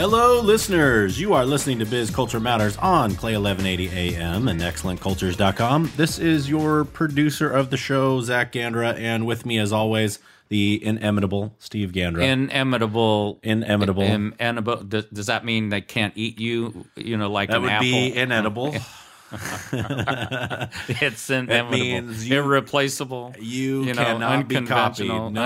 Hello, listeners. You are listening to Biz Culture Matters on Clay 1180 AM and excellentcultures.com. This is your producer of the show, Zach Gandra, and with me, as always, the inimitable Steve Gandra. Inimitable. Inimitable. Does that mean they can't eat you? You know, like that an would apple? be inedible. It's inimitable. Means irreplaceable. You cannot be copied.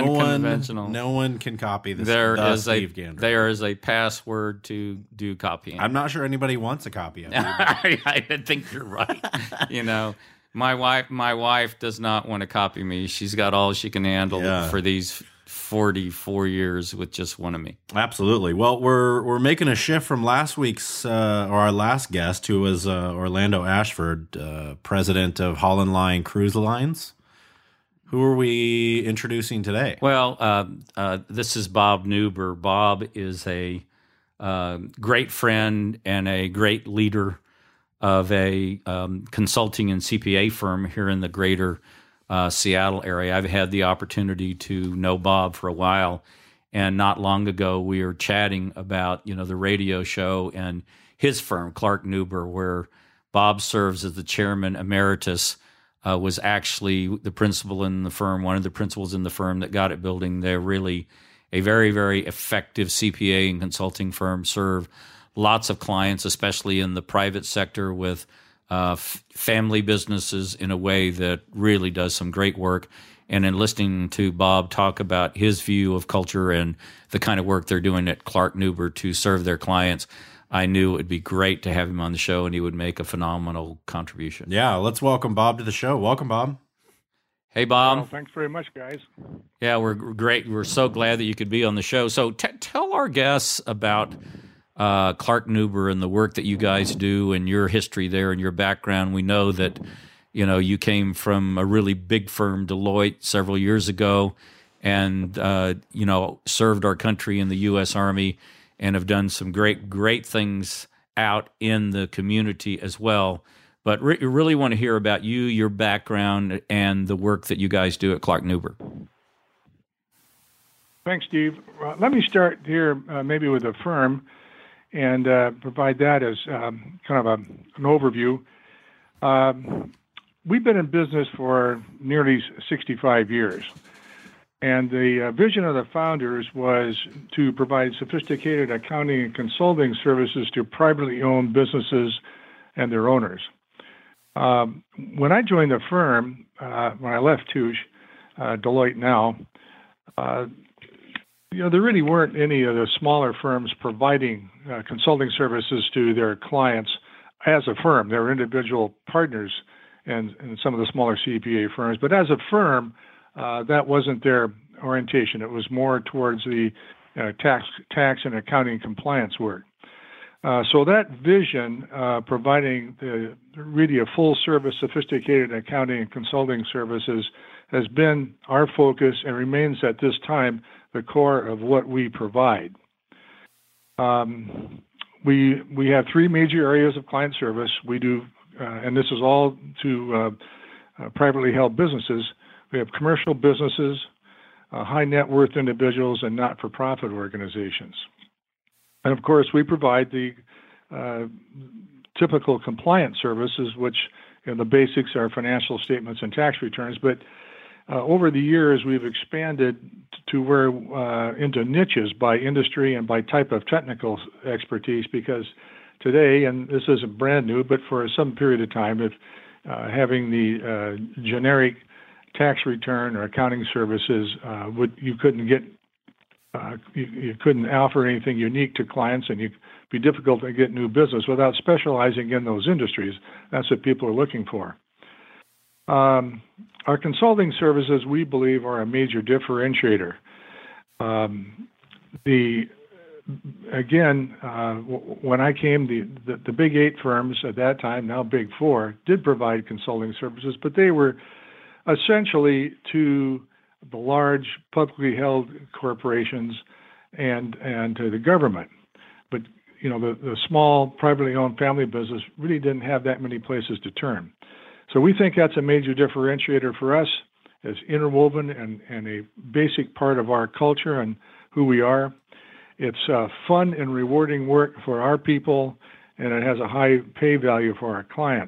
No one can copy this. Steve Gandra. There is a password to do copying. I'm not sure anybody wants a copy of it. I think you're right. You know, my wife does not want to copy me. She's got all she can handle for these 44 years with just one of me. Absolutely. Well, we're making a shift from last week's or our last guest, who was Orlando Ashford, president of Holland Line Cruise Lines. Who are we introducing today? Well, this is Bob Neuber. Bob is a great friend and a great leader of a consulting and CPA firm here in the greater Seattle area. I've had the opportunity to know Bob for a while, and not long ago we were chatting about the radio show and his firm, Clark Neuber, where Bob serves as the chairman emeritus. Was actually the principal in the firm, one of the principals in the firm that got it building. They're really a very, very effective CPA and consulting firm. Serve lots of clients, especially in the private sector, with family businesses in a way that really does some great work. And in listening to Bob talk about his view of culture and the kind of work they're doing at Clark Neuber to serve their clients, I knew it would be great to have him on the show, and he would make a phenomenal contribution. Yeah, let's welcome Bob to the show. Welcome, Bob. Hey, Bob. Well, thanks very much, guys. Yeah, we're great. We're so glad that you could be on the show. So tell our guests about Clark Neuber and the work that you guys do and your history there and your background. We know that you came from a really big firm, Deloitte, several years ago, and served our country in the U.S. Army and have done some great things out in the community as well. But really want to hear about you, your background, and the work that you guys do at Clark Neuber. Thanks, Steve. Let me start here maybe with a firm and provide that as kind of an overview. We've been in business for nearly 65 years. And the vision of the founders was to provide sophisticated accounting and consulting services to privately owned businesses and their owners. When I joined the firm, when I left Touche, Deloitte now, there really weren't any of the smaller firms providing consulting services to their clients as a firm. There were individual partners and some of the smaller CPA firms, but as a firm, that wasn't their orientation. It was more towards the tax and accounting compliance work. So that vision, providing really a full-service, sophisticated accounting and consulting services, has been our focus and remains at this time the core of what we provide. We have three major areas of client service. We do, and this is all to privately held businesses. We have commercial businesses, high net worth individuals, and not-for-profit organizations. And of course, we provide the typical compliance services, which the basics are financial statements and tax returns. But over the years, we've expanded to where into niches by industry and by type of technical expertise, because today, and this isn't brand new, but for some period of time, if having the generic tax return or accounting services, you couldn't get, you couldn't offer anything unique to clients, and it'd be difficult to get new business without specializing in those industries. That's what people are looking for. Our consulting services, we believe, are a major differentiator. When I came, the big eight firms at that time, now big four, did provide consulting services, but they were essentially to the large publicly held corporations and to the government. But the small privately owned family business really didn't have that many places to turn. So we think that's a major differentiator for us, as interwoven and a basic part of our culture and who we are. It's fun and rewarding work for our people, and it has a high pay value for our clients.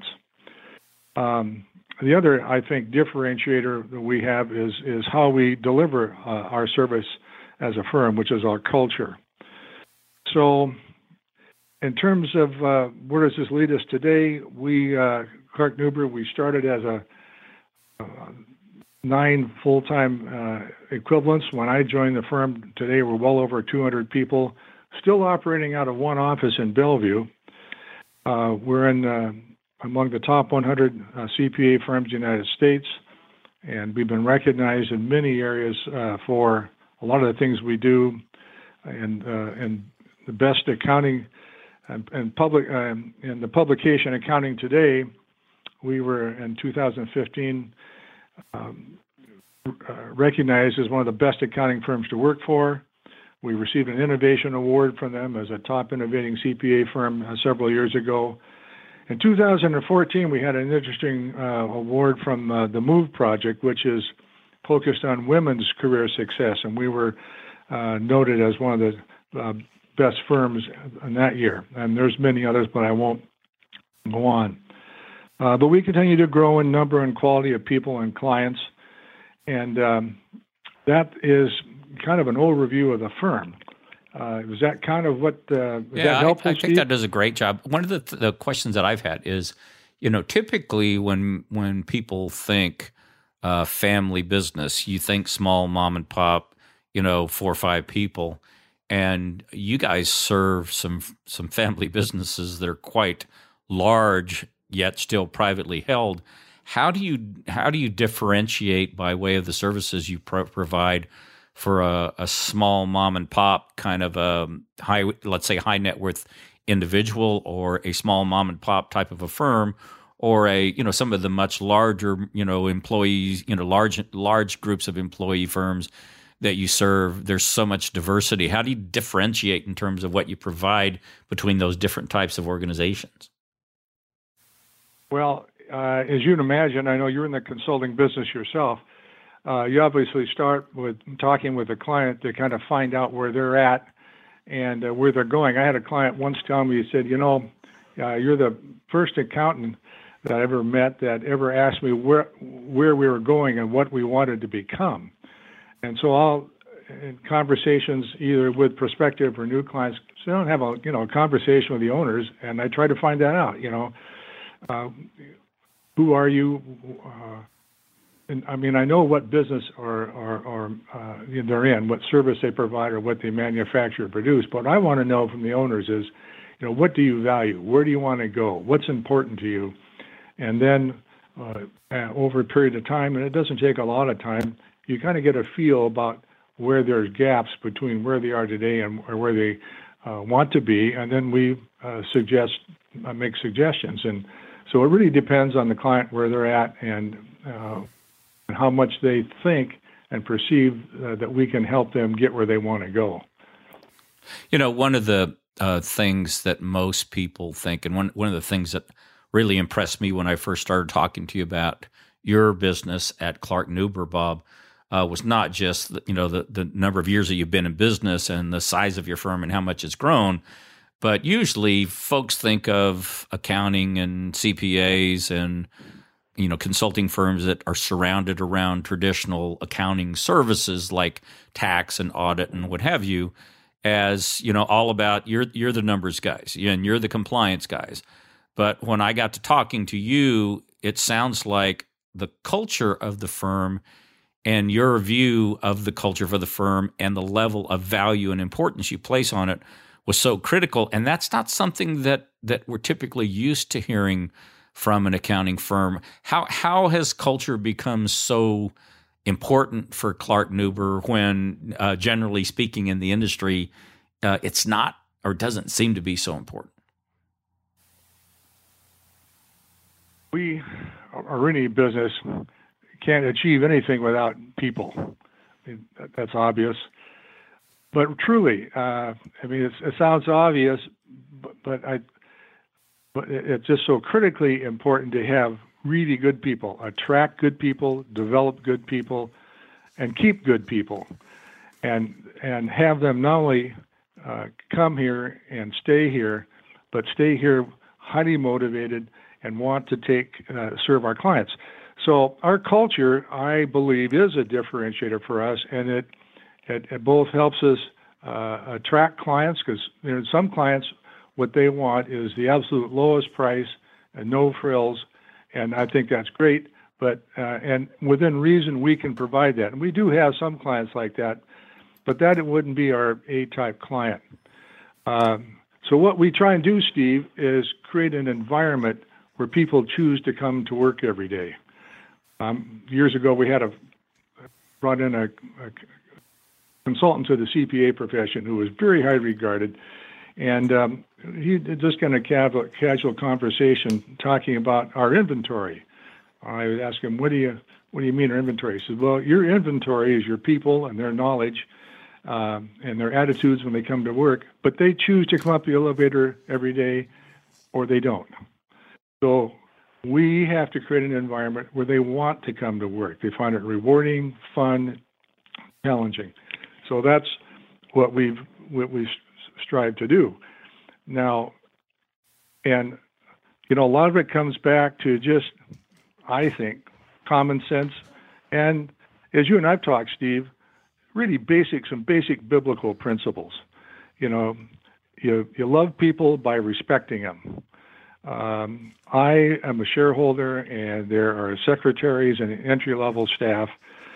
The other, I think, differentiator that we have is how we deliver our service as a firm, which is our culture. So in terms of where does this lead us today, we, Clark Nuber, we started as a 9 full-time equivalents. When I joined the firm today, we're well over 200 people, still operating out of one office in Bellevue. We're in among the top 100 CPA firms in the United States, and we've been recognized in many areas for a lot of the things we do, and the best accounting and public in the publication Accounting Today. We were in 2015 recognized as one of the best accounting firms to work for. We received an innovation award from them as a top innovating CPA firm several years ago. In 2014, we had an interesting award from the MOVE Project, which is focused on women's career success, and we were noted as one of the best firms in that year. And there's many others, but I won't go on. But we continue to grow in number and quality of people and clients, and that is kind of an overview of the firm. Was that kind of what? That helpful, I think that does a great job. One of the questions that I've had is, typically when people think family business, you think small mom and pop, 4 or 5 people, and you guys serve some family businesses that are quite large yet still privately held. How do you differentiate by way of the services you provide for a small mom and pop kind of a high net worth individual, or a small mom and pop type of a firm, or some of the much larger employees, large groups of employee firms that you serve? There's so much diversity. How do you differentiate in terms of what you provide between those different types of organizations? Well, as you'd imagine, I know you're in the consulting business yourself. You obviously start with talking with a client to kind of find out where they're at and where they're going. I had a client once tell me, he said, you're the first accountant that I ever met that ever asked me where we were going and what we wanted to become. And so I'll, in conversations either with prospective or new clients, so I don't have a conversation with the owners, and I try to find that out. Who are you? And I mean, I know what business or they're in, what service they provide, or what they manufacture or produce. But what I want to know from the owners is, what do you value? Where do you want to go? What's important to you? And then over a period of time, and it doesn't take a lot of time, you kind of get a feel about where there's gaps between where they are today and where they want to be, and then we make suggestions. And so it really depends on the client where they're at and how much they think and perceive that we can help them get where they want to go. One of the things that most people think, and one of the things that really impressed me when I first started talking to you about your business at Clark Nuber, Bob, was not just the number of years that you've been in business and the size of your firm and how much it's grown, but usually folks think of accounting and CPAs and consulting firms that are surrounded around traditional accounting services like tax and audit and what have you, as all about you're the numbers guys and you're the compliance guys. But when I got to talking to you, it sounds like the culture of the firm and your view of the culture for the firm and the level of value and importance you place on it was so critical. And that's not something that we're typically used to hearing from an accounting firm. How has culture become so important for Clark Nuber when, generally speaking, in the industry, it's not or doesn't seem to be so important? We are any business can't achieve anything without people. That's obvious. But truly, it sounds obvious, but it's just so critically important to have really good people, attract good people, develop good people, and keep good people, and have them not only come here and stay here, but stay here highly motivated and want to serve our clients. So our culture, I believe, is a differentiator for us, and it both helps us attract clients, because some clients, what they want is the absolute lowest price and no frills, and I think that's great. But and within reason, we can provide that, and we do have some clients like that, but that it wouldn't be our A-type client. So what we try and do, Steve, is create an environment where people choose to come to work every day. Years ago, we had brought in a consultant to the CPA profession who was very highly regarded, and he just kind of casual conversation talking about our inventory. I would ask him, what do you mean our inventory? He said, well, your inventory is your people and their knowledge and their attitudes when they come to work, but they choose to come up the elevator every day or they don't. So we have to create an environment where they want to come to work. They find it rewarding, fun, challenging. So that's what we strive to do. Now, and a lot of it comes back to just, I think, common sense, and as you and I've talked, Steve, really some basic biblical principles. You love people by respecting them. I am a shareholder, and there are secretaries and entry-level staff,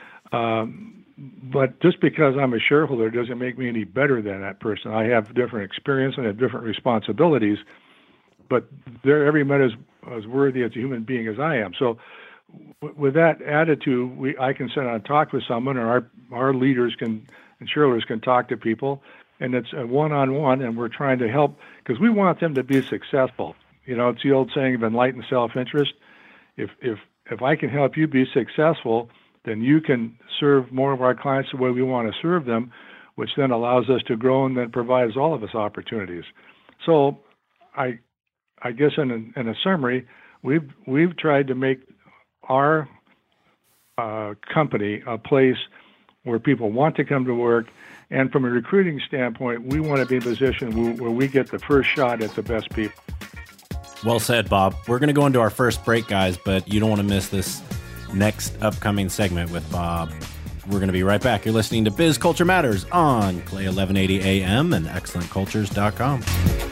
but just because I'm a shareholder doesn't make me any better than that person. I have different experience and have different responsibilities, but they're every bit as worthy as a human being as I am. So with that attitude, I can sit down and talk with someone, or our leaders and shareholders can talk to people, and it's a one-on-one, and we're trying to help because we want them to be successful. It's the old saying of enlightened self-interest. If I can help you be successful, then you can serve more of our clients the way we want to serve them, which then allows us to grow and then provides all of us opportunities. So I guess in a summary, we've tried to make our company a place where people want to come to work, and from a recruiting standpoint, we want to be in a position where we get the first shot at the best people. Well said, Bob. We're going to go into our first break, guys, but you don't want to miss this next upcoming segment with Bob. We're going to be right back. You're listening to Biz Culture Matters on Clay 1180 AM and excellentcultures.com.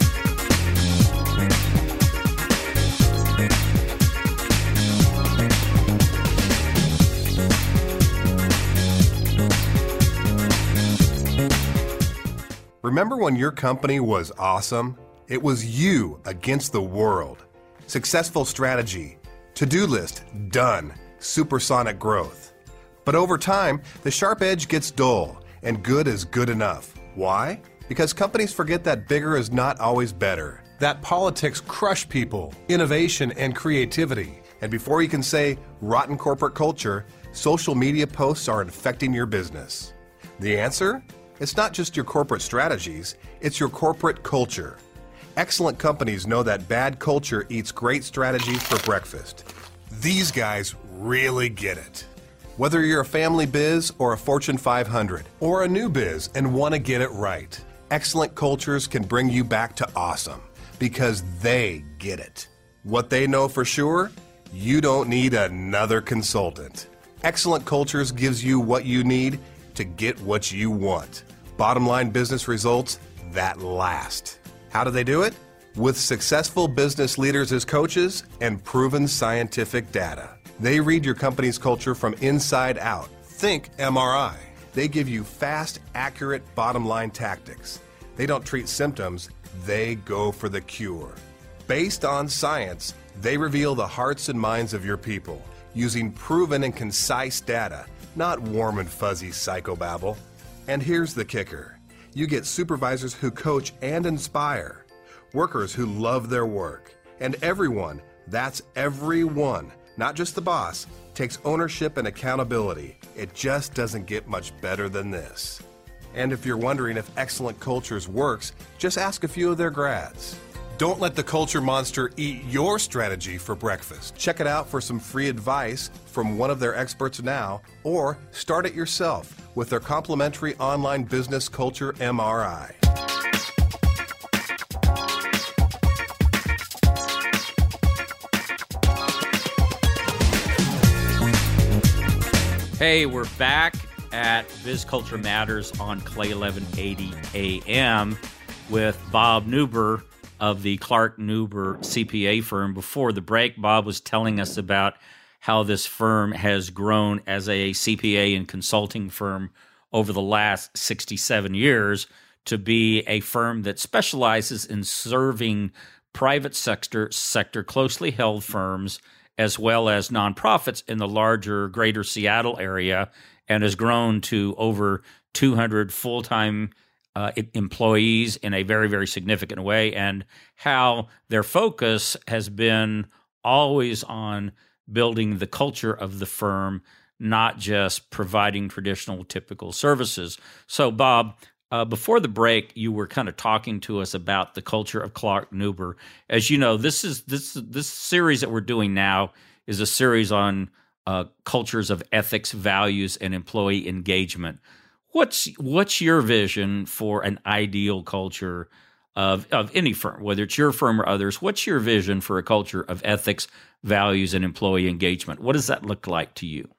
Remember when your company was awesome? It was you against the world. Successful strategy, to-do list, done, supersonic growth. But over time, the sharp edge gets dull, and good is good enough. Why? Because companies forget that bigger is not always better. That politics crush people, innovation, and creativity. And before you can say rotten corporate culture, social media posts are infecting your business. The answer? It's not just your corporate strategies, it's your corporate culture. Excellent companies know that bad culture eats great strategies for breakfast. These guys really get it. Whether you're a family biz or a Fortune 500 or a new biz and want to get it right, excellent cultures can bring you back to awesome because they get it. What they know for sure, you don't need another consultant. Excellent cultures gives you what you need to get what you want. Bottom line business results that last. How do they do it? With successful business leaders as coaches and proven scientific data. They read your company's culture from inside out. Think MRI. They give you fast, accurate bottom line tactics. They don't treat symptoms, they go for the cure. Based on science, they reveal the hearts and minds of your people using proven and concise data, not warm and fuzzy psychobabble. And here's the kicker. You get supervisors who coach and inspire, workers who love their work, and everyone, that's everyone, not just the boss, takes ownership and accountability. It just doesn't get much better than this. And if you're wondering if Excellent Cultures works, just ask a few of their grads. Don't let the culture monster eat your strategy for breakfast. Check it out for some free advice from one of their experts now, or start it yourself with their complimentary online business culture MRI. Hey, we're back at Biz Culture Matters on Clay 1180 AM with Bob Neuber of the Clark Neuber CPA firm. Before the break, Bob was telling us about how this firm has grown as a CPA and consulting firm over the last 67 years to be a firm that specializes in serving private sector closely held firms as well as nonprofits in the larger greater Seattle area, and has grown to over 200 full-time employees in a very, very significant way, and how their focus has been always on building the culture of the firm, not just providing traditional, typical services. So, Bob, before the break, you were kind of talking to us about the culture of Clark Neuber. As you know, this series that we're doing now is a series on cultures of ethics, values, and employee engagement. What's your vision for an ideal culture of any firm, whether it's your firm or others? What's your vision for a culture of ethics, values, and employee engagement? What does that look like to you?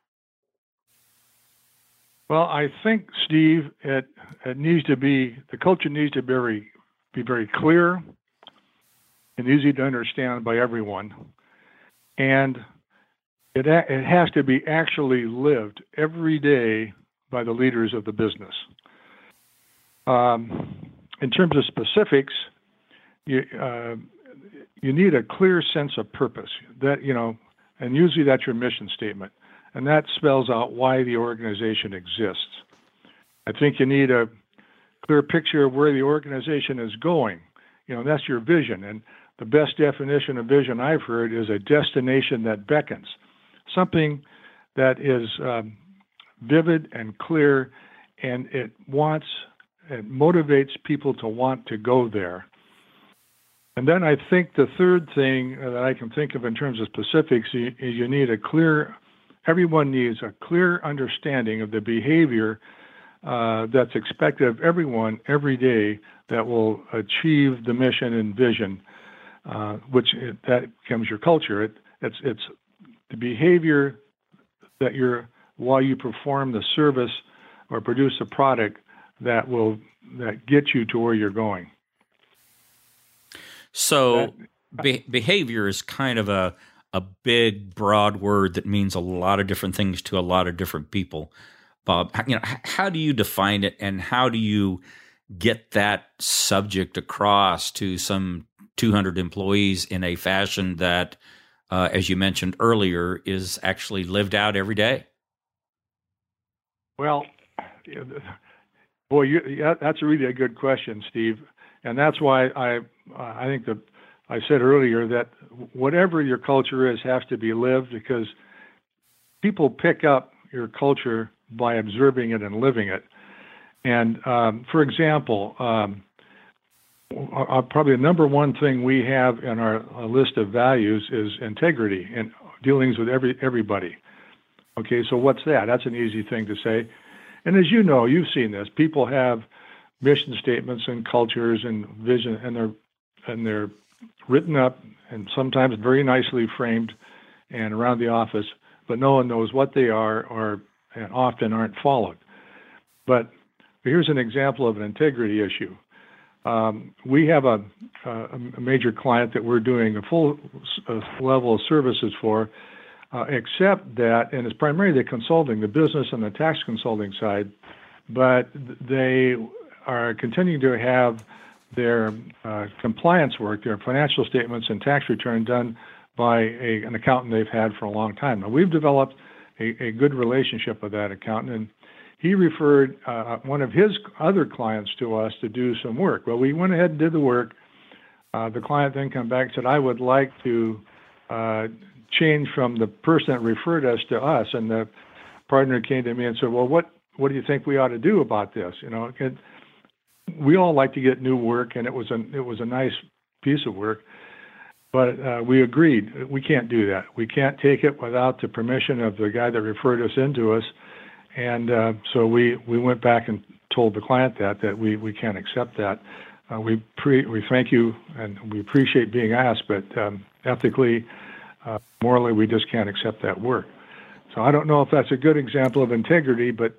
Well, I think, Steve, the culture needs to be very clear and easy to understand by everyone, and it has to be actually lived every day by the leaders of the business. In terms of specifics, you need a clear sense of purpose and usually that's your mission statement. And that spells out why the organization exists. I think you need a clear picture of where the organization is going. That's your vision. And the best definition of vision I've heard is a destination that beckons, something that is vivid and clear, and it motivates people to want to go there. And then I think the third thing that I can think of in terms of specifics is you need everyone needs a clear understanding of the behavior that's expected of everyone every day that will achieve the mission and vision, that becomes your culture. It's the behavior that while you perform the service or produce a product that gets you to where you're going. So behavior is kind of a big, broad word that means a lot of different things to a lot of different people. Bob, how do you define it, and how do you get that subject across to some 200 employees in a fashion that, as you mentioned earlier, is actually lived out every day? Well, that's really a good question, Steve, and that's why I think that I said earlier that whatever your culture is has to be lived, because people pick up your culture by observing it and living it. And for example, probably the number one thing we have in our list of values is integrity and dealings with everybody. Okay, so what's that? That's an easy thing to say. And as you know, you've seen this. People have mission statements and cultures and vision, and they're written up and sometimes very nicely framed and around the office, but no one knows what they are and often aren't followed. But here's an example of an integrity issue. We have a major client that we're doing a full level of services for, except that, and it's primarily the consulting, the business and the tax consulting side, but they are continuing to have their compliance work, their financial statements and tax return done by an accountant they've had for a long time. Now, we've developed a good relationship with that accountant, and he referred one of his other clients to us to do some work. Well, we went ahead and did the work. The client then came back and said, I would like to change from the person that referred us to us. And the partner came to me and said, well, what do you think we ought to do about this? We all like to get new work, and it was a nice piece of work, but we agreed we can't do that. We can't take it without the permission of the guy that referred us into us, and so we went back and told the client that we can't accept that. We thank you, and we appreciate being asked, but ethically, morally, we just can't accept that work. So I don't know if that's a good example of integrity, but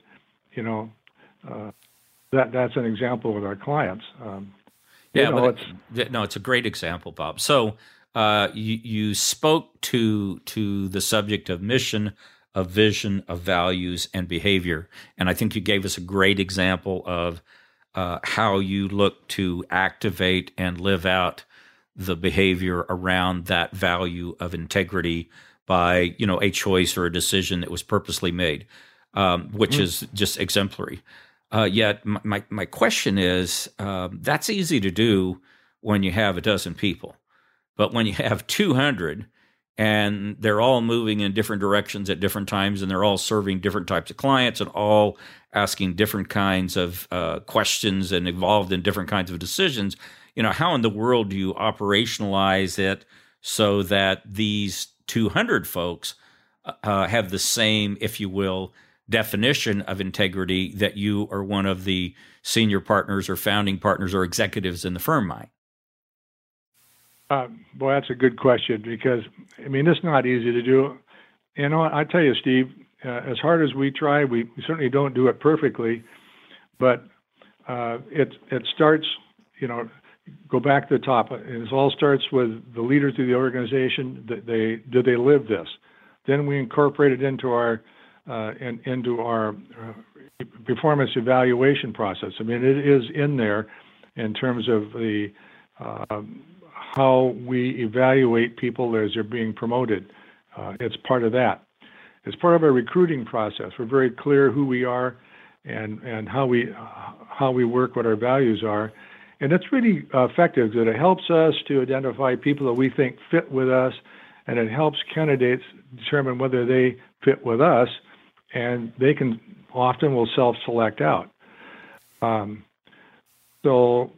that's an example with our clients. It's a great example, Bob. So you spoke to the subject of mission, of vision, of values, and behavior, and I think you gave us a great example of how you look to activate and live out the behavior around that value of integrity by a choice or a decision that was purposely made, which is just exemplary. Yet my question is, that's easy to do when you have a dozen people, but when you have 200 and they're all moving in different directions at different times and they're all serving different types of clients and all asking different kinds of questions and involved in different kinds of decisions, how in the world do you operationalize it so that these 200 folks have the same, if you will, definition of integrity that you or one of the senior partners or founding partners or executives in the firm might? Boy, that's a good question, because it's not easy to do. I tell you, Steve, as hard as we try, we certainly don't do it perfectly, but it starts, go back to the top. It all starts with the leaders of the organization. Do they live this? Then we incorporate it into our performance evaluation process. It is in there in terms of the how we evaluate people as they're being promoted. It's part of that. It's part of our recruiting process. We're very clear who we are and how we work, what our values are. And it's really effective because it helps us to identify people that we think fit with us, and it helps candidates determine whether they fit with us, and they will self-select out. So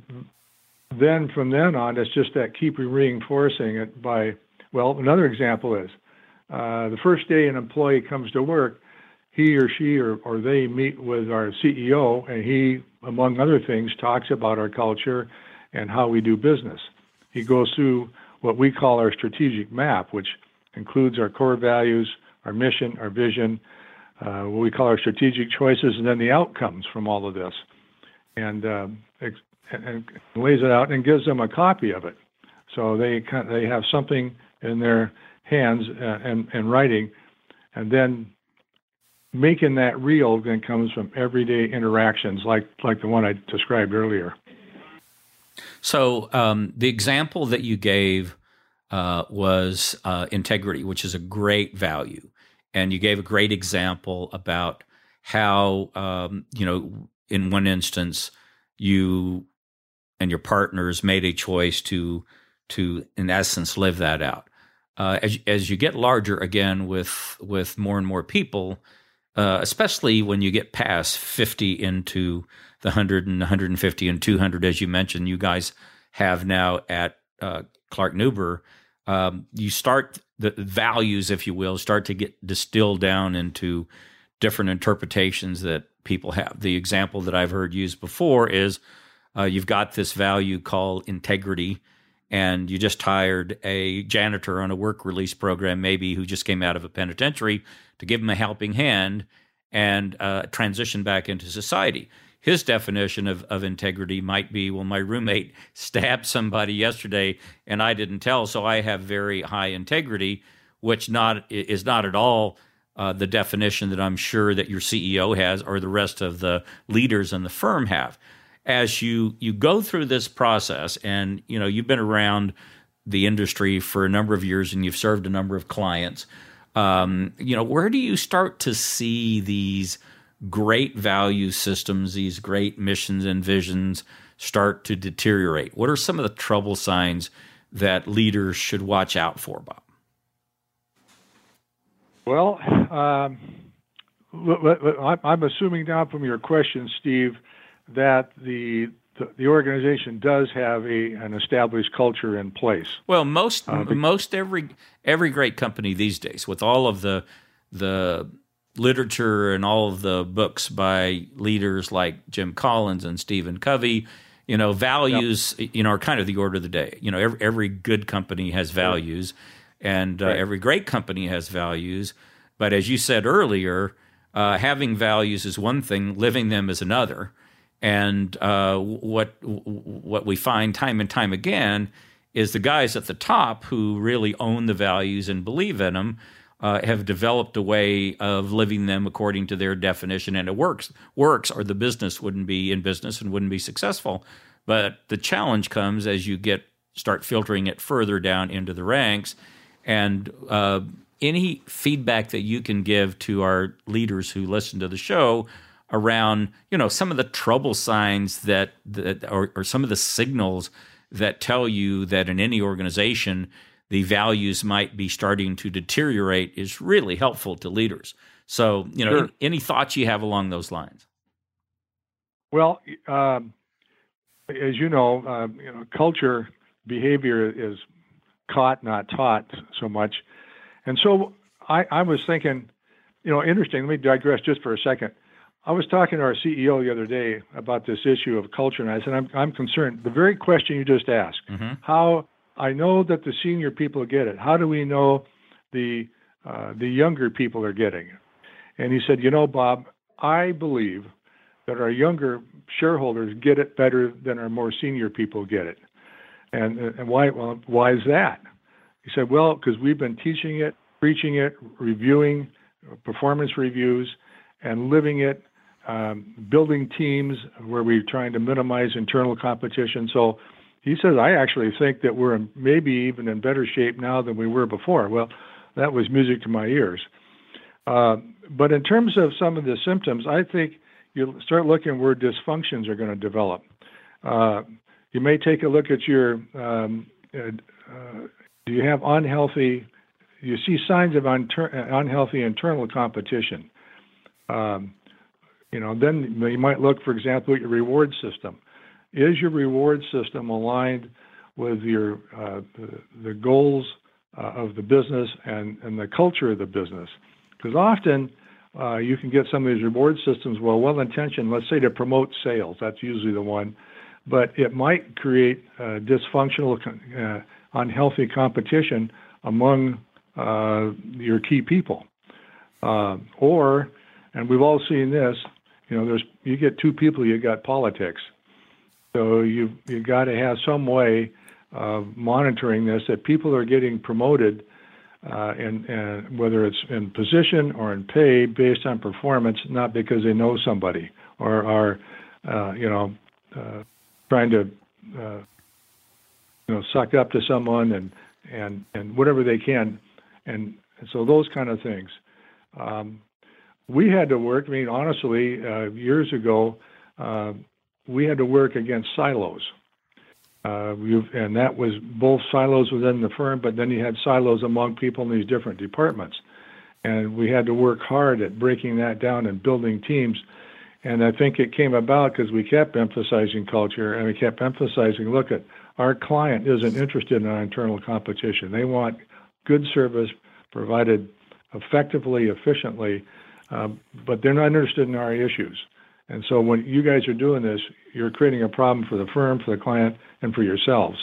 then from then on, it's just that keep reinforcing it by, another example is the first day an employee comes to work, he or she or they meet with our CEO, and he, among other things, talks about our culture and how we do business. He goes through what we call our strategic map, which includes our core values, our mission, our vision, what we call our strategic choices, and then the outcomes from all of this, and lays it out and gives them a copy of it, so they have something in their hands and writing, and then making that real then comes from everyday interactions like the one I described earlier. So the example that you gave was integrity, which is a great value. And you gave a great example about how, in one instance, you and your partners made a choice to in essence, live that out. As you get larger, again, with more and more people, especially when you get past 50 into the 100 and 150 and 200, as you mentioned, you guys have now at Clark-Nuber, you start the values, if you will, start to get distilled down into different interpretations that people have. The example that I've heard used before is you've got this value called integrity, and you just hired a janitor on a work release program, maybe who just came out of a penitentiary, to give him a helping hand and transition back into society. His definition of integrity might be, well, my roommate stabbed somebody yesterday and I didn't tell, so I have very high integrity, which is not at all the definition that I'm sure that your CEO has or the rest of the leaders in the firm have. As you go through this process, and you've been around the industry for a number of years and you've served a number of clients, where do you start to see these great value systems, these great missions and visions start to deteriorate? What are some of the trouble signs that leaders should watch out for, Bob? Well, I'm assuming now from your question, Steve, that the organization does have an established culture in place. Well, most every great company these days, with all of the literature and all of the books by leaders like Jim Collins and Stephen Covey, values, are kind of the order of the day. Every good company has values, and every great company has values. But as you said earlier, having values is one thing, living them is another. And what we find time and time again is the guys at the top who really own the values and believe in them have developed a way of living them according to their definition, and it works, or the business wouldn't be in business and wouldn't be successful. But the challenge comes as you start filtering it further down into the ranks, and any feedback that you can give to our leaders who listen to the show around, some of the trouble signs that or some of the signals that tell you that in any organization the values might be starting to deteriorate is really helpful to leaders. So, Sure. Any thoughts you have along those lines? Well, as you know, culture behavior is caught, not taught so much. And so I was thinking, interesting, let me digress just for a second. I was talking to our CEO the other day about this issue of culture, and I said, I'm concerned. The very question you just asked, how I know that the senior people get it. How do we know the younger people are getting it? And he said, Bob, I believe that our younger shareholders get it better than our more senior people get it. And why? Well, why is that? He said, well, because we've been teaching it, preaching it, reviewing performance reviews, and living it, building teams where we're trying to minimize internal competition. So he says, I actually think that we're maybe even in better shape now than we were before. Well, that was music to my ears. But in terms of some of the symptoms, I think you start looking where dysfunctions are going to develop. You may take a look at your, do you have you see signs of unhealthy internal competition. Then you might look, for example, at your reward system. Is your reward system aligned with your the goals of the business and the culture of the business? Because often you can get some of these reward systems, well-intentioned, let's say to promote sales. That's usually the one. But it might create dysfunctional, unhealthy competition among your key people. And we've all seen this, you get two people, you got politics. So you got to have some way of monitoring this, that people are getting promoted, and whether it's in position or in pay based on performance, not because they know somebody or are, trying to, suck up to someone and whatever they can. And so those kind of things. We had to work, honestly, years ago, we had to work against silos. And that was both silos within the firm, but then you had silos among people in these different departments. And we had to work hard at breaking that down and building teams. And I think it came about because we kept emphasizing culture, and we kept emphasizing, look, our client isn't interested in our internal competition. They want good service provided effectively, efficiently, but they're not interested in our issues. And so when you guys are doing this, you're creating a problem for the firm, for the client, and for yourselves.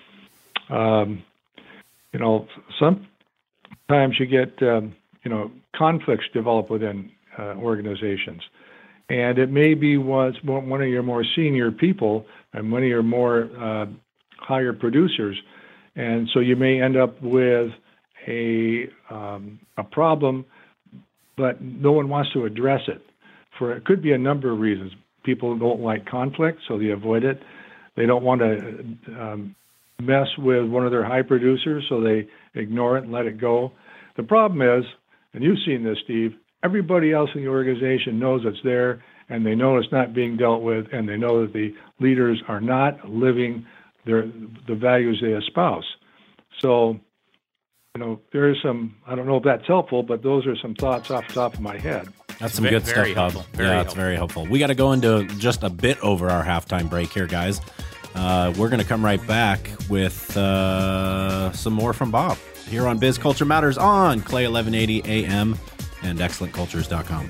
Sometimes you get, conflicts develop within organizations. And it may be one of your more senior people and one of your more higher producers. And so you may end up with a problem, but no one wants to address it. It could be a number of reasons. People don't like conflict, so they avoid it. They don't want to mess with one of their high producers, so they ignore it and let it go. The problem is, and you've seen this, Steve, everybody else in the organization knows it's there, and they know it's not being dealt with, and they know that the leaders are not living the values they espouse. So, there is some, I don't know if that's helpful, but those are some thoughts off the top of my head. That's some good stuff, Bob. It's very helpful. We got to go into just a bit over our halftime break here, guys. We're going to come right back with some more from Bob here on Biz Culture Matters on Clay 1180 AM and excellentcultures.com.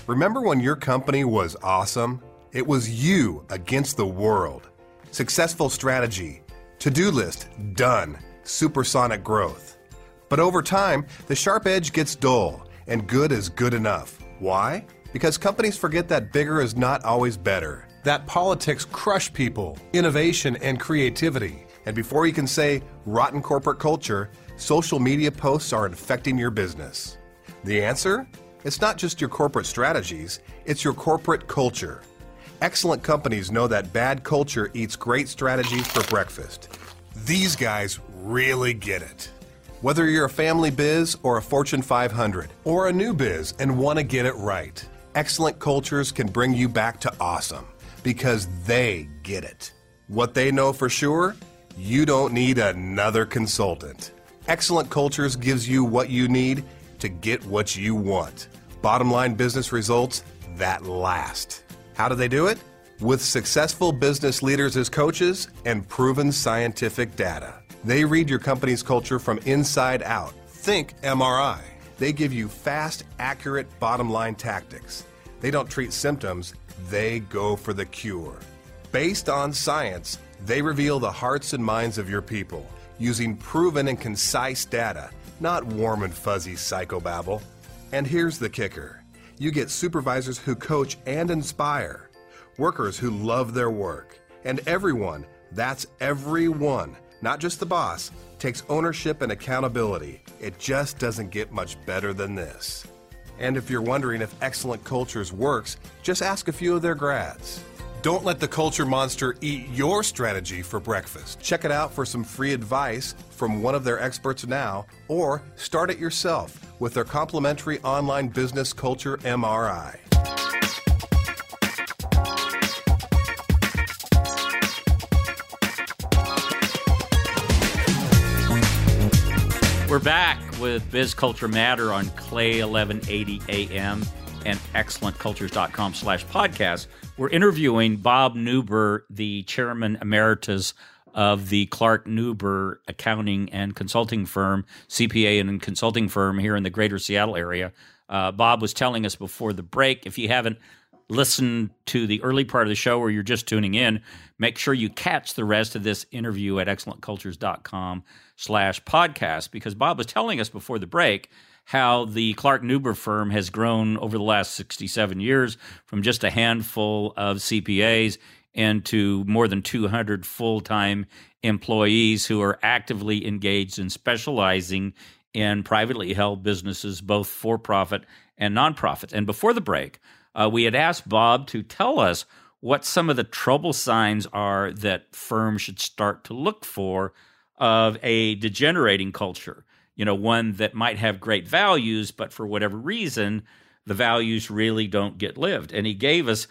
Remember when your company was awesome? It was you against the world. Successful strategy, to-do list, done, supersonic growth. But over time, the sharp edge gets dull, and good is good enough. Why? Because companies forget that bigger is not always better. That politics crush people, innovation, and creativity. And before you can say rotten corporate culture, social media posts are infecting your business. The answer? It's not just your corporate strategies, it's your corporate culture. Excellent companies know that bad culture eats great strategies for breakfast. These guys really get it. Whether you're a family biz or a Fortune 500 or a new biz and want to get it right, excellent cultures can bring you back to awesome because they get it. What they know for sure? You don't need another consultant. Excellent cultures gives you what you need to get what you want. Bottom line business results that last. How do they do it? With successful business leaders as coaches and proven scientific data. They read your company's culture from inside out. Think MRI. They give you fast, accurate bottom line tactics. They don't treat symptoms, they go for the cure. Based on science, they reveal the hearts and minds of your people using proven and concise data, not warm and fuzzy psychobabble. And here's the kicker. You get supervisors who coach and inspire, workers who love their work, and everyone, that's everyone, not just the boss, takes ownership and accountability. It just doesn't get much better than this. And if you're wondering if Excellent Cultures works, just ask a few of their grads. Don't let the culture monster eat your strategy for breakfast. Check it out for some free advice from one of their experts now, or start it yourself with their complimentary online business culture MRI. We're back with Biz Culture Matter on Clay 1180 AM and excellentcultures.com/podcast. We're interviewing Bob Neuber, the chairman emeritus of the Clark Neuber accounting and consulting firm, CPA and consulting firm here in the greater Seattle area. Bob was telling us before the break, if you haven't listened to the early part of the show or you're just tuning in, make sure you catch the rest of this interview at excellentcultures.com/podcast, because Bob was telling us before the break how the Clark Neuber firm has grown over the last 67 years from just a handful of CPAs into more than 200 full-time employees who are actively engaged in specializing in privately held businesses, both for-profit and nonprofit. And before the break, we had asked Bob to tell us what some of the trouble signs are that firms should start to look for of a degenerating culture. You know, one that might have great values, but for whatever reason, the values really don't get lived. And he gave us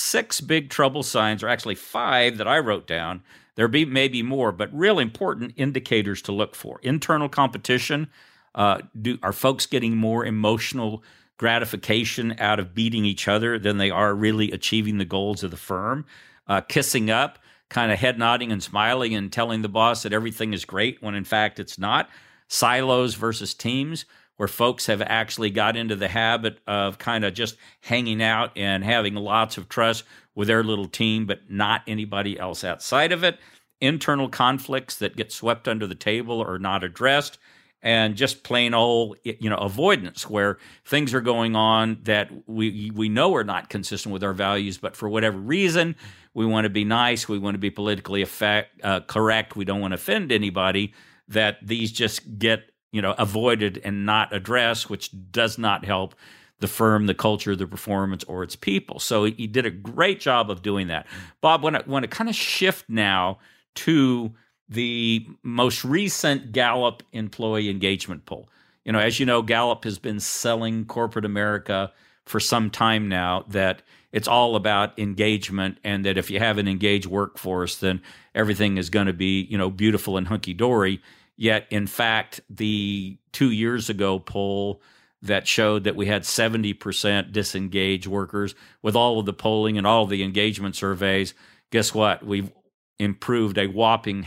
6 big trouble signs, or actually 5 that I wrote down. There may be more, but real important indicators to look for. Internal competition. Are folks getting more emotional gratification out of beating each other than they are really achieving the goals of the firm? Kissing up, kind of head nodding and smiling and telling the boss that everything is great when in fact it's not. Silos versus teams, where folks have actually got into the habit of kind of just hanging out and having lots of trust with their little team, but not anybody else outside of it. Internal conflicts that get swept under the table or not addressed, and just plain old, avoidance, where things are going on that we know are not consistent with our values, but for whatever reason, we want to be nice, we want to be politically correct, we don't want to offend anybody, that these just get, avoided and not addressed, which does not help the firm, the culture, the performance, or its people. So he did a great job of doing that. Bob, want to kind of shift now to the most recent Gallup employee engagement poll. As you know, Gallup has been selling corporate America for some time now that it's all about engagement, and that if you have an engaged workforce, then everything is going to be, beautiful and hunky-dory. Yet, in fact, the 2 years ago poll that showed that we had 70% disengaged workers, with all of the polling and all of the engagement surveys, guess what? We've improved a whopping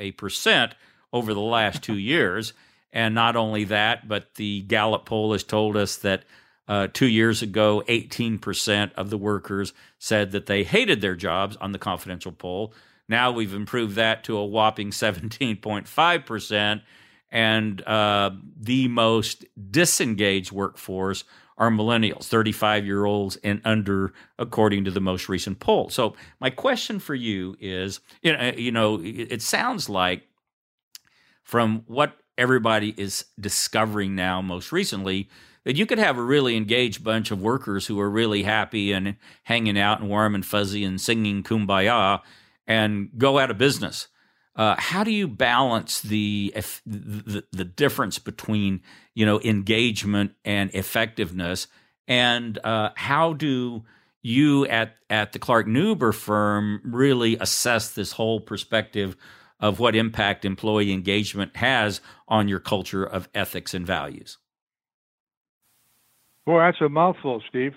0.5% over the last 2 years. And not only that, but the Gallup poll has told us that 2 years ago, 18% of the workers said that they hated their jobs on the confidential poll. Now we've improved that to a whopping 17.5%. And the most disengaged workforce are millennials, 35-year-olds and under, according to the most recent poll. So my question for you is, it sounds like from what everybody is discovering now most recently, that you could have a really engaged bunch of workers who are really happy and hanging out and warm and fuzzy and singing Kumbaya and go out of business. How do you balance the difference between engagement and effectiveness, and how do you at the Clark-Nuber firm really assess this whole perspective of what impact employee engagement has on your culture of ethics and values? Well, that's a mouthful, Steve.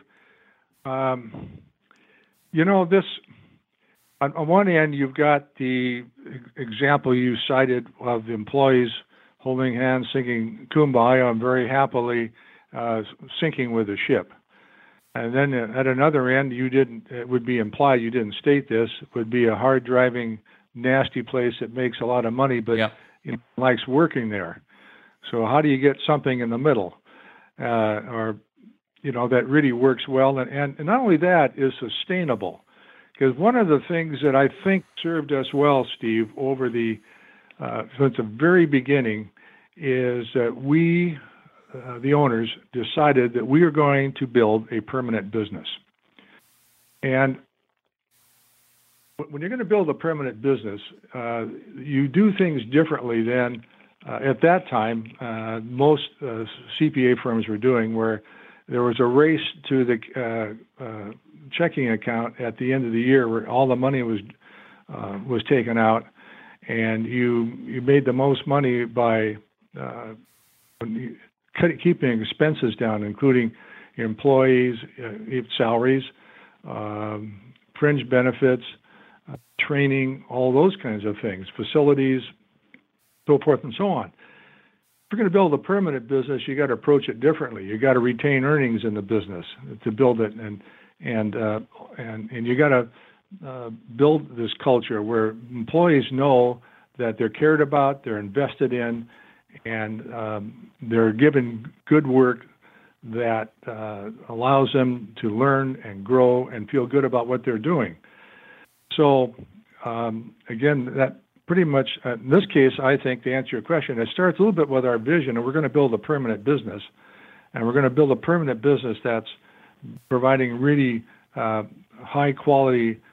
This. On one end, you've got the example you cited of the employees holding hands, singing Kumbaya, and very happily sinking with the ship. And then at another end, it would be implied, you didn't state this, it would be a hard-driving, nasty place that makes a lot of money, but likes working there. So how do you get something in the middle, that really works well? And not only that, is sustainable. Because one of the things that I think served us well, Steve, since the very beginning, is that we, the owners, decided that we are going to build a permanent business. And when you're going to build a permanent business, you do things differently than at that time most CPA firms were doing, where there was a race to the checking account at the end of the year where all the money was taken out, and you made the most money by keeping expenses down, including your employees' salaries, fringe benefits, training, all those kinds of things, facilities, so forth and so on. If you're going to build a permanent business, you got to approach it differently. You got to retain earnings in the business to build it, and you got to build this culture where employees know that they're cared about, they're invested in, and they're given good work that allows them to learn and grow and feel good about what they're doing. So again, that pretty much, in this case, I think, to answer your question, it starts a little bit with our vision, and we're going to build a permanent business. And we're going to build a permanent business that's providing really high-quality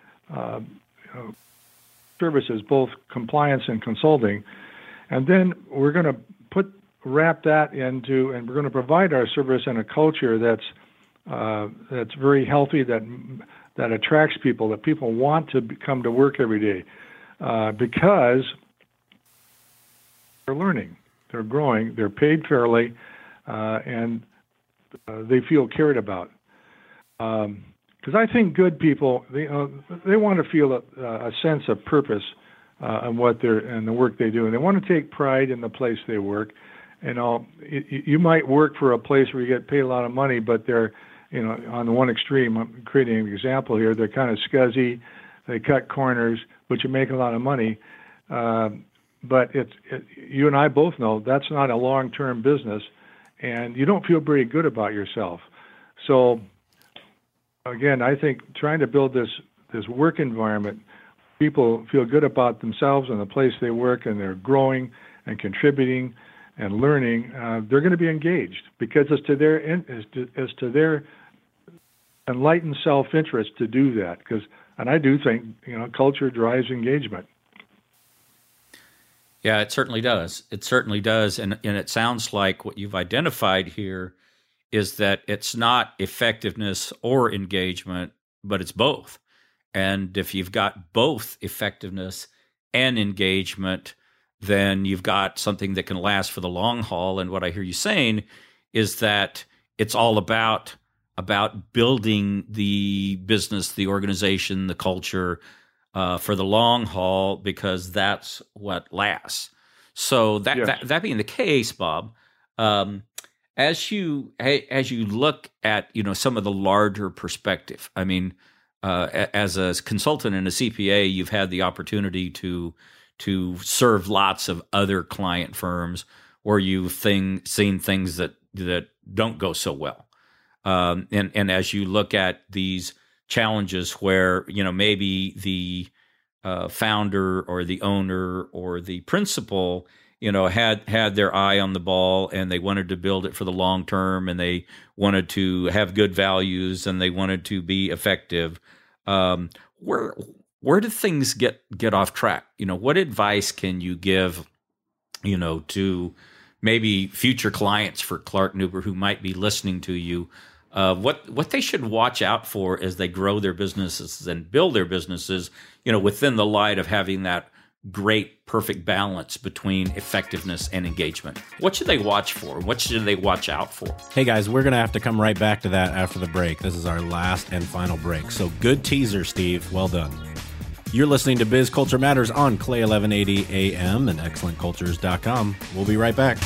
services, both compliance and consulting. And then we're going to wrap that into, and we're going to provide our service in a culture that's very healthy, that attracts people, that people want to come to work every day. Because they're learning, they're growing, they're paid fairly, and they feel cared about. Because I think good people, they want to feel a sense of purpose in the work they do, and they want to take pride in the place they work. You might work for a place where you get paid a lot of money, but they're, on the one extreme, I'm creating an example here, they're kind of scuzzy, they cut corners, but you make a lot of money. But you and I both know that's not a long-term business, and you don't feel very good about yourself. So, again, I think trying to build this work environment, people feel good about themselves and the place they work, and they're growing and contributing and learning. They're going to be engaged because it's to their enlightened self-interest to do that. And I do think, culture drives engagement. Yeah, it certainly does. It certainly does. And it sounds like what you've identified here is that it's not effectiveness or engagement, but it's both. And if you've got both effectiveness and engagement, then you've got something that can last for the long haul. And what I hear you saying is that it's all about building the business, the organization, the culture for the long haul, because that's what lasts. So that being the case, Bob, As you look at some of the larger perspective, I mean, as a consultant and a CPA, you've had the opportunity to serve lots of other client firms where you've seen things that don't go so well. And as you look at these challenges where, maybe the founder or the owner or the principal, had their eye on the ball and they wanted to build it for the long term and they wanted to have good values and they wanted to be effective. Where do things get off track? What advice can you give, to maybe future clients for Clark Nuber who might be listening to you, what they should watch out for as they grow their businesses and build their businesses, within the light of having that great, perfect balance between effectiveness and engagement? What should they watch for? What should they watch out for? Hey guys, we're going to have to come right back to that after the break. This is our last and final break. So good teaser, Steve. Well done. You're listening to Biz Culture Matters on Clay 1180 AM and excellentcultures.com. We'll be right back.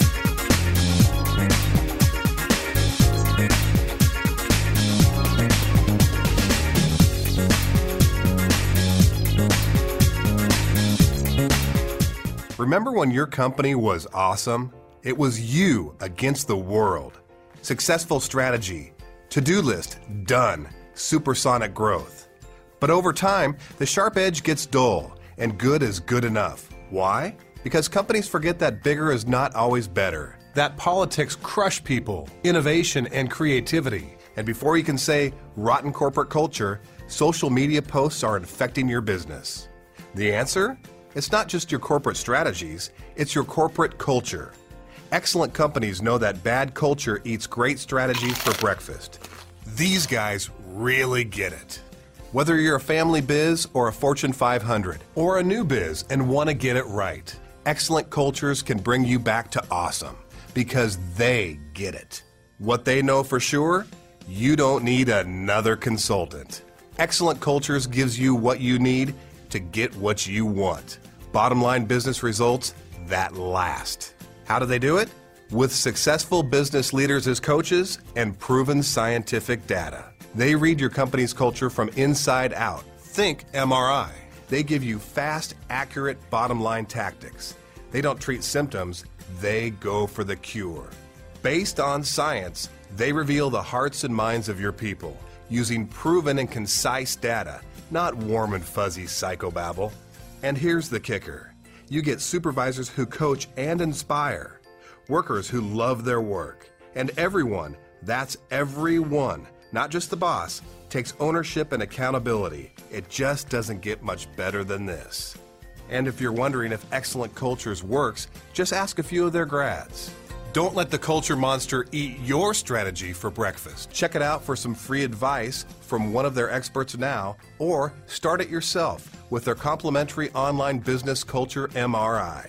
Remember when your company was awesome? It was you against the world. Successful strategy, to-do list, done, supersonic growth. But over time, the sharp edge gets dull, and good is good enough. Why? Because companies forget that bigger is not always better. That politics crush people, innovation, and creativity. And before you can say rotten corporate culture, social media posts are infecting your business. The answer? It's not just your corporate strategies, it's your corporate culture. Excellent companies know that bad culture eats great strategy for breakfast. These guys really get it. Whether you're a family biz or a Fortune 500 or a new biz and want to get it right, excellent cultures can bring you back to awesome because they get it. What they know for sure? You don't need another consultant. Excellent cultures gives you what you need to get what you want. Bottom line business results that last. How do they do it? With successful business leaders as coaches and proven scientific data. They read your company's culture from inside out. Think MRI. They give you fast, accurate bottom line tactics. They don't treat symptoms, they go for the cure. Based on science, they reveal the hearts and minds of your people using proven and concise data, not warm and fuzzy psychobabble. And here's the kicker. You get supervisors who coach and inspire, workers who love their work, and everyone, that's everyone, not just the boss, takes ownership and accountability. It just doesn't get much better than this. And if you're wondering if Excellent Cultures works, just ask a few of their grads. Don't let the culture monster eat your strategy for breakfast. Check it out for some free advice from one of their experts now, or start it yourself with their complimentary online business culture MRI.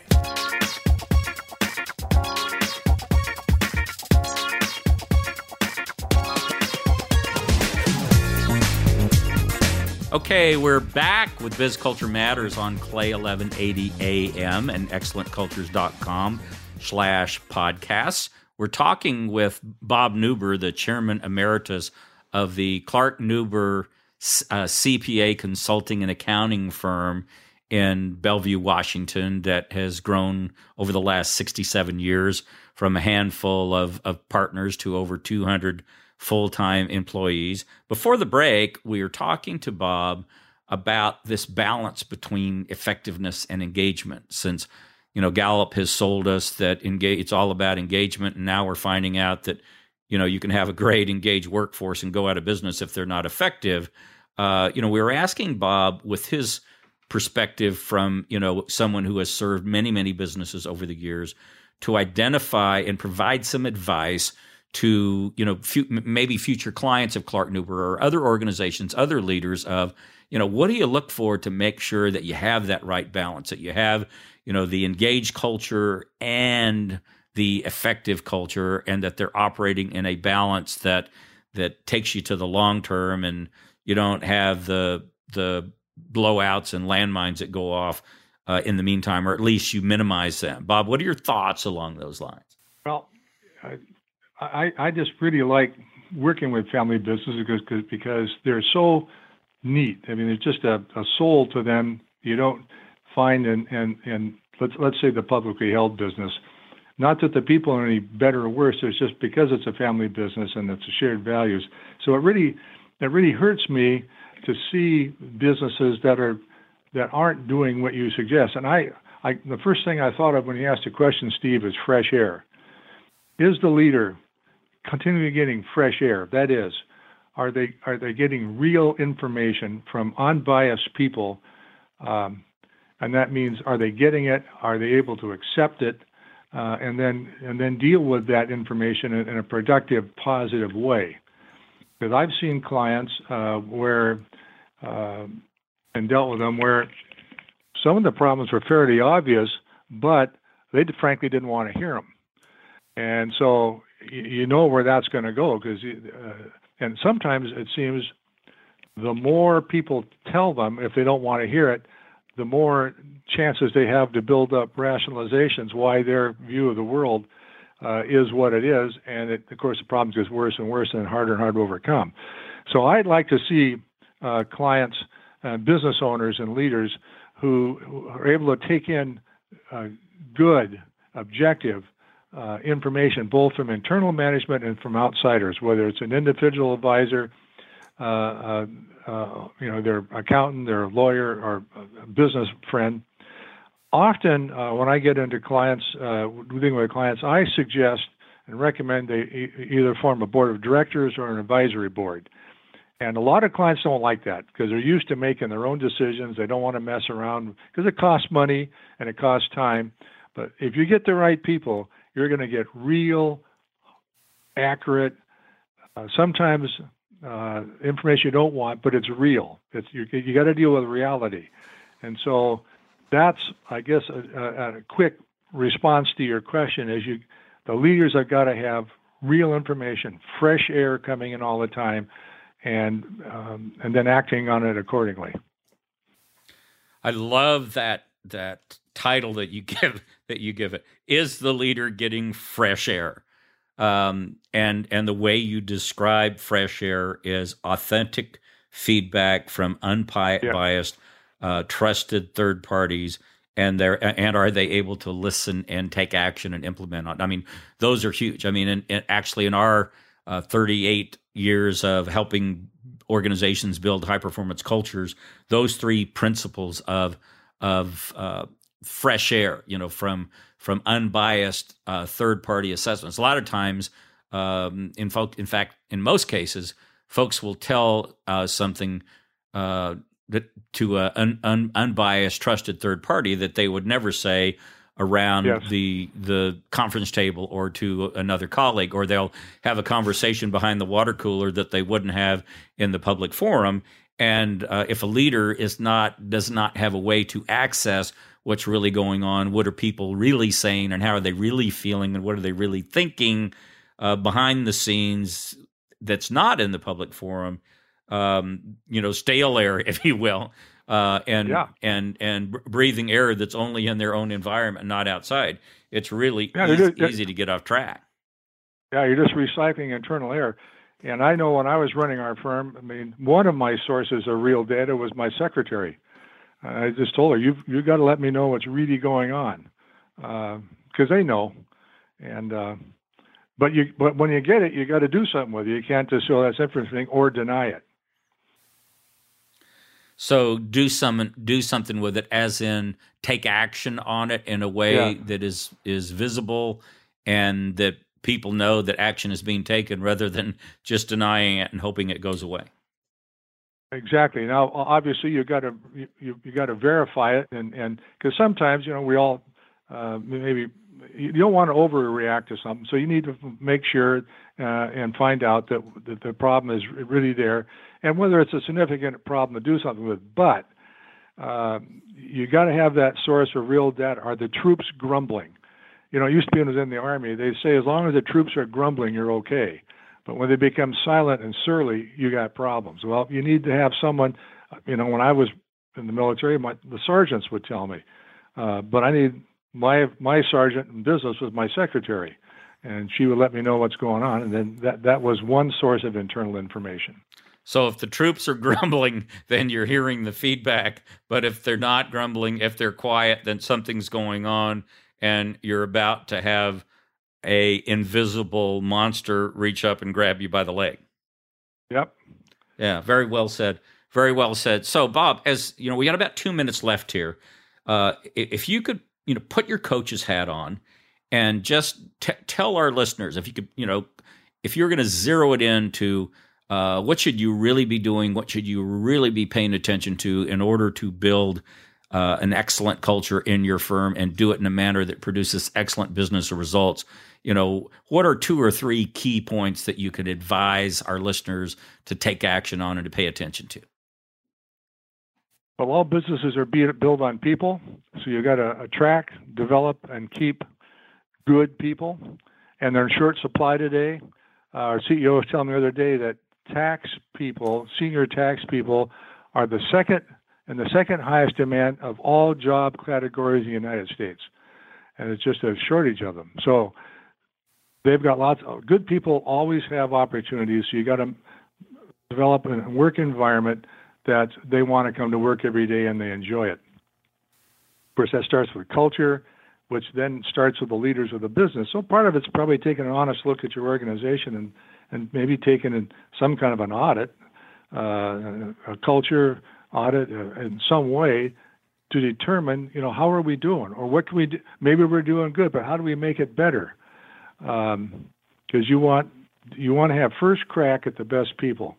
Okay, we're back with Biz Culture Matters on Clay 1180 AM and excellentcultures.com/podcasts. We're talking with Bob Nuber, the Chairman Emeritus of the Clark Nuber CPA consulting and accounting firm in Bellevue, Washington, that has grown over the last 67 years from a handful of partners to over 200 full-time employees. Before the break, we were talking to Bob about this balance between effectiveness and engagement. Since, Gallup has sold us that it's all about engagement, and now we're finding out that, you can have a great engaged workforce and go out of business if they're not effective. We were asking Bob, with his perspective from, someone who has served many, many businesses over the years, to identify and provide some advice to, maybe future clients of Clark Nuber or other organizations, other leaders of, what do you look for to make sure that you have that right balance, that you have, the engaged culture and the effective culture, and that they're operating in a balance that takes you to the long term, and you don't have the blowouts and landmines that go off in the meantime, or at least you minimize them. Bob, what are your thoughts along those lines? Well, I just really like working with family businesses because they're so neat. I mean, it's just a soul to them you don't find in let's say the publicly held business. Not that the people are any better or worse. It's just because it's a family business and it's a shared values. So it really hurts me to see businesses that aren't doing what you suggest. And the first thing I thought of when you asked the question, Steve, is fresh air. Is the leader continually getting fresh air? That is, are they getting real information from unbiased people? And that means, are they getting it? Are they able to accept it? And then deal with that information in a productive, positive way. Because I've seen clients and dealt with them where some of the problems were fairly obvious, but they frankly didn't want to hear them. And so you know where that's going to go. And sometimes it seems the more people tell them, if they don't want to hear it, the more chances they have to build up rationalizations why their view of the world is what it is. And of course, the problem gets worse and worse and harder to overcome. So I'd like to see clients, business owners, and leaders who are able to take in good, objective information, both from internal management and from outsiders, whether it's an individual advisor, their accountant, their lawyer, or a business friend. Often, when I get into clients, dealing with clients, I suggest and recommend they either form a board of directors or an advisory board. And a lot of clients don't like that because they're used to making their own decisions. They don't want to mess around because it costs money and it costs time. But if you get the right people, you're going to get real, accurate, sometimes information you don't want, but it's real. You got to deal with reality. And so that's, I guess, a quick response to your question is the leaders have got to have real information, fresh air coming in all the time, and then acting on it accordingly. I love that title that you give it. Is the leader getting fresh air? And the way you describe fresh air is authentic feedback from unbiased, trusted third parties, and are they able to listen and take action and implement on? I mean, those are huge. I mean, actually, in our 38 years of helping organizations build high performance cultures, those three principles of fresh air, from unbiased third party assessments. A lot of times, in fact, in most cases, folks will tell something to an unbiased, trusted third party that they would never say around the conference table or to another colleague, or they'll have a conversation behind the water cooler that they wouldn't have in the public forum. And if a leader does not have a way to access what's really going on, what are people really saying, and how are they really feeling, and what are they really thinking behind the scenes that's not in the public forum, stale air, if you will, and breathing air that's only in their own environment, not outside. It's really easy to get off track. Yeah, you're just recycling internal air. And I know when I was running our firm, I mean, one of my sources of real data was my secretary. I just told her, you've got to let me know what's really going on, because they know. And but when you get it, you got to do something with it. You can't just show that's interesting or deny it. So do something with it, as in take action on it in a way that is visible and that people know that action is being taken, rather than just denying it and hoping it goes away. Exactly. Now, obviously, you got to verify it, and because sometimes we all maybe you don't want to overreact to something, so you need to make sure and find out that the problem is really there, and whether it's a significant problem to do something with. But you got to have that source of real data. Are the troops grumbling? It used to be when I was in the Army, they'd say as long as the troops are grumbling, you're okay. But when they become silent and surly, you got problems. Well, you need to have someone, when I was in the military, the sergeants would tell me, but I need my sergeant in business was my secretary, and she would let me know what's going on. And then that was one source of internal information. So if the troops are grumbling, then you're hearing the feedback. But if they're not grumbling, if they're quiet, then something's going on, and you're about to have a invisible monster reach up and grab you by the leg. Yep. Yeah, very well said. Very well said. So, Bob, as you know, we got about 2 minutes left here. If you could, put your coach's hat on and just tell our listeners, if you could, if you're going to zero it into what should you really be doing, what should you really be paying attention to in order to build an excellent culture in your firm and do it in a manner that produces excellent business results. What are 2 or 3 key points that you could advise our listeners to take action on and to pay attention to? Well, all businesses are built on people, so you got to attract, develop, and keep good people, and they're in short supply today. Our CEO was telling me the other day that tax people, senior tax people, are the second highest demand of all job categories in the United States, and it's just a shortage of them. So they've got lots of good people. Always have opportunities, so you got to develop a work environment that they want to come to work every day and they enjoy it. Of course, that starts with culture, which then starts with the leaders of the business. So part of it's probably taking an honest look at your organization and maybe taking in some kind of an audit, a culture audit in some way to determine, how are we doing, or what can we do? Maybe we're doing good, but how do we make it better? Because you want to have first crack at the best people.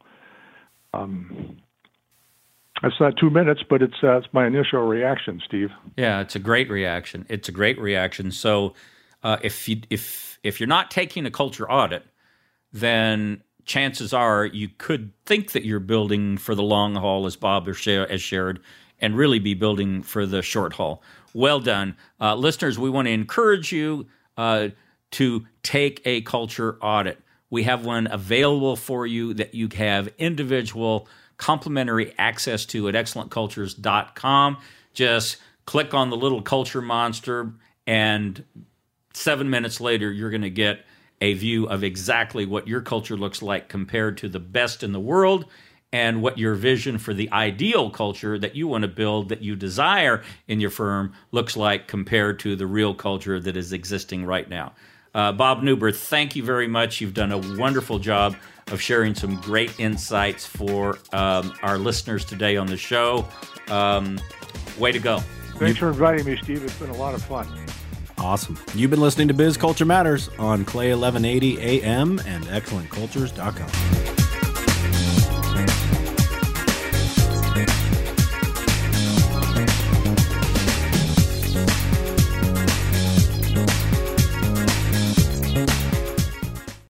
That's not 2 minutes, but it's my initial reaction, Steve. Yeah, it's a great reaction. So if you're not taking a culture audit, then chances are you could think that you're building for the long haul, as Bob has shared, and really be building for the short haul. Well done. Listeners, we want to encourage you to take a culture audit. We have one available for you that you have individual complimentary access to at excellentcultures.com. Just click on the little culture monster, and 7 minutes later, you're going to get a view of exactly what your culture looks like compared to the best in the world, and what your vision for the ideal culture that you want to build, that you desire in your firm, looks like compared to the real culture that is existing right now. Bob Neuber, thank you very much. You've done a wonderful job of sharing some great insights for our listeners today on the show. Way to go. Thanks for inviting me, Steve. It's been a lot of fun. Awesome. You've been listening to Biz Culture Matters on Clay 1180 AM and excellentcultures.com.